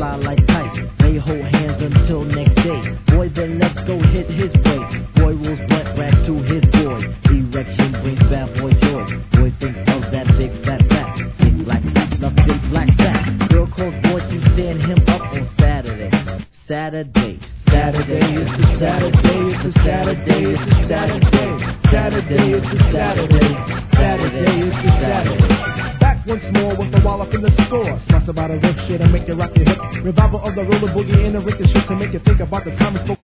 fly like kites. They hold hands until next day. Boy, then let's go hit his way. Boy rolls blunt back to his boy. Erection brings bad boy joy. Boy thinks of that big fat fat. Big black fat, the big black fat. Girl calls boy to stand him up on Saturday. Saturday, it's a Saturday, it's a Saturday, it's a Saturday. Saturday, it's a Saturday. Saturday, it's a Saturday. Back once more with the wallop in the store. Talks about a rip shit and make you rock your hip. Revival of the roller boogie in a ricochet to make you think about the time it's